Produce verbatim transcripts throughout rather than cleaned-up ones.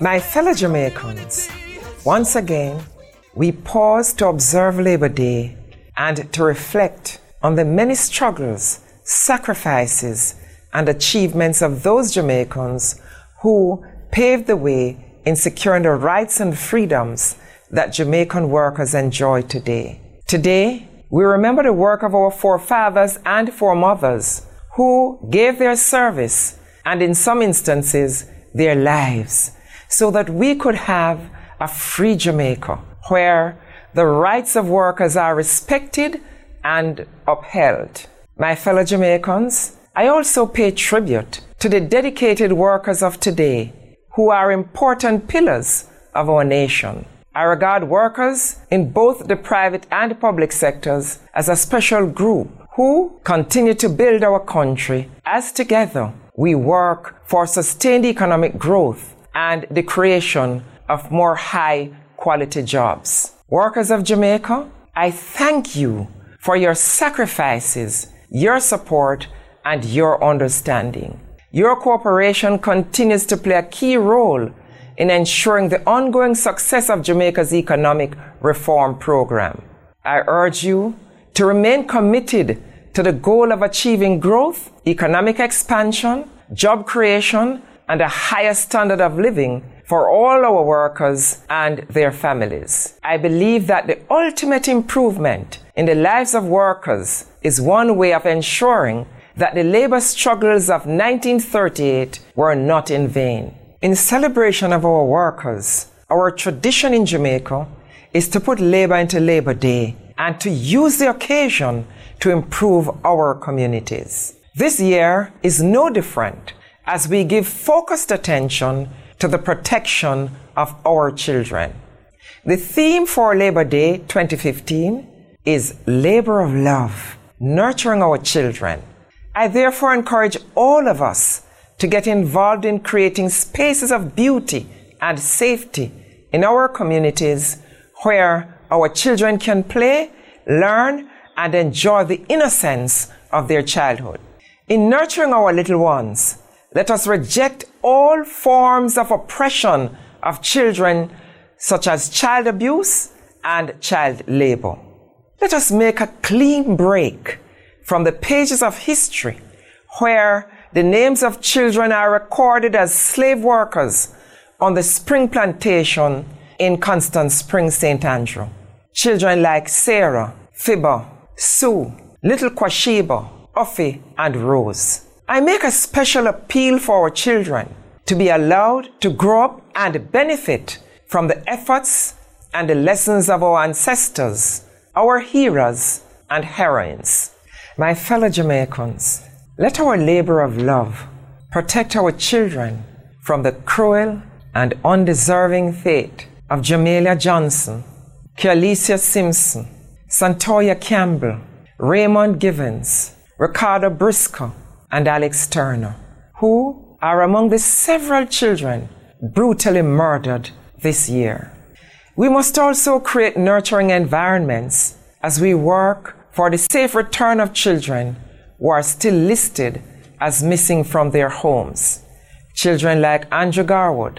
My fellow Jamaicans, once again, we pause to observe Labor Day and to reflect on the many struggles, sacrifices, and achievements of those Jamaicans who paved the way in securing the rights and freedoms that Jamaican workers enjoy today. Today, we remember the work of our forefathers and foremothers who gave their service and in some instances their lives so that we could have a free Jamaica where the rights of workers are respected and upheld. My fellow Jamaicans, I also pay tribute to the dedicated workers of today who are important pillars of our nation. I regard workers in both the private and public sectors as a special group who continue to build our country as together we work for sustained economic growth and the creation of more high-quality jobs. Workers of Jamaica, I thank you for your sacrifices, your support, and your understanding. Your cooperation continues to play a key role in ensuring the ongoing success of Jamaica's economic reform program. I urge you to remain committed to the goal of achieving growth, economic expansion, job creation, and a higher standard of living for all our workers and their families. I believe that the ultimate improvement in the lives of workers is one way of ensuring that the labor struggles of nineteen thirty-eight were not in vain. In celebration of our workers, our tradition in Jamaica is to put labor into Labor Day and to use the occasion to improve our communities. This year is no different as we give focused attention to the protection of our children. The theme for Labor Day twenty fifteen is Labor of Love, nurturing our children. I therefore encourage all of us to get involved in creating spaces of beauty and safety in our communities where our children can play, learn, and enjoy the innocence of their childhood. In nurturing our little ones, let us reject all forms of oppression of children, such as child abuse and child labor. Let us make a clean break from the pages of history where the names of children are recorded as slave workers on the spring plantation in Constant Springs, Saint Andrew. Children like Sarah, Fibber, Sue, Little Kwashiba, Uffy, and Rose. I make a special appeal for our children to be allowed to grow up and benefit from the efforts and the lessons of our ancestors, our heroes and heroines. My fellow Jamaicans, let our labor of love protect our children from the cruel and undeserving fate of Jamelia Johnson, Kialicia Simpson, Santoya Campbell, Raymond Givens, Ricardo Briscoe, and Alex Turner, who are among the several children brutally murdered this year. We must also create nurturing environments as we work for the safe return of children who are still listed as missing from their homes. Children like Andrew Garwood,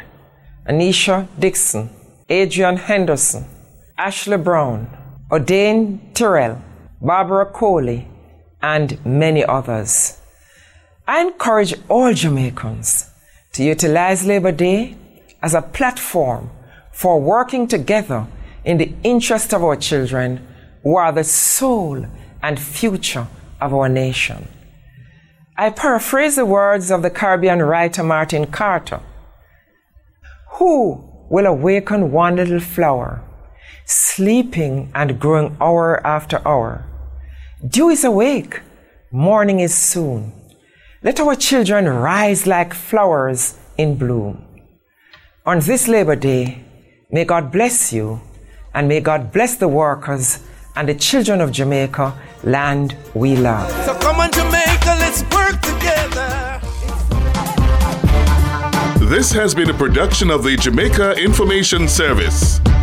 Anisha Dixon, Adrian Henderson, Ashley Brown, O'Dane Tyrrell, Barbara Coley, and many others. I encourage all Jamaicans to utilize Labor Day as a platform for working together in the interest of our children who are the soul and future of our nation. I paraphrase the words of the Caribbean writer Martin Carter. Who will awaken one little flower, sleeping and growing hour after hour? Dew is awake, morning is soon. Let our children rise like flowers in bloom. On this Labor Day, may God bless you, and may God bless the workers and the children of Jamaica, land we love. So come on, Jamaica, let's work together. This has been a production of the Jamaica Information Service.